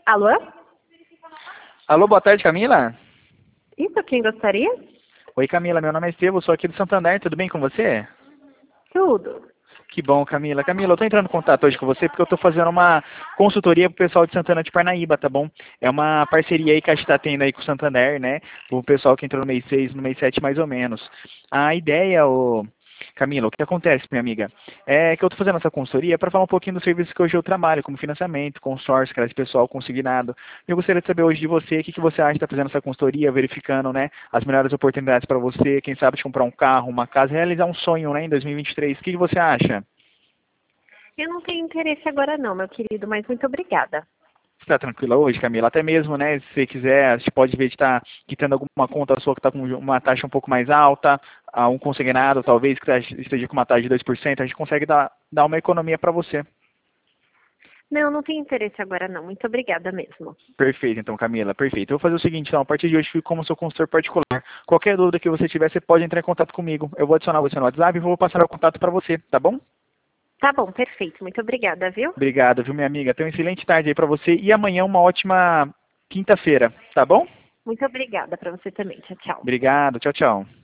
Alô? Alô, boa tarde, Camila. Isso, quem gostaria? Oi, Camila, meu nome é Estevam, sou aqui do Santander, tudo bem com você? Tudo. Que bom, Camila. Camila, eu tô entrando em contato hoje com você porque eu tô fazendo uma consultoria pro pessoal de Santana de Parnaíba, tá bom? É uma parceria aí que a gente tá tendo aí com o Santander, né? O pessoal que entrou no mês 6, no mês 7, mais ou menos. A ideia, Camila, o que acontece, minha amiga, é que eu tô fazendo essa consultoria para falar um pouquinho do serviço que hoje eu trabalho, como financiamento, consórcio, crédito pessoal, consignado. Eu gostaria de saber hoje de você, o que você acha de estar fazendo essa consultoria, verificando, né, as melhores oportunidades para você, quem sabe de comprar um carro, uma casa, realizar um sonho, né, em 2023. O que você acha? Eu não tenho interesse agora não, meu querido, mas muito obrigada. Você está tranquila hoje, Camila? Até mesmo, né, se você quiser, a gente pode ver de estar quitando alguma conta sua que está com uma taxa um pouco mais alta, um consignado, talvez, que esteja com uma taxa de 2%, a gente consegue dar uma economia para você. Não, não tenho interesse agora não, muito obrigada mesmo. Perfeito, então, Camila, perfeito. Eu vou fazer o seguinte, então, a partir de hoje, fico como seu consultor particular. Qualquer dúvida que você tiver, você pode entrar em contato comigo. Eu vou adicionar você no WhatsApp e vou passar o contato para você, tá bom? Tá bom, perfeito, muito obrigada, viu? Obrigado, viu, minha amiga? Tenha uma excelente tarde aí para você e amanhã uma ótima quinta-feira, tá bom? Muito obrigada para você também, tchau, tchau. Obrigado, tchau, tchau.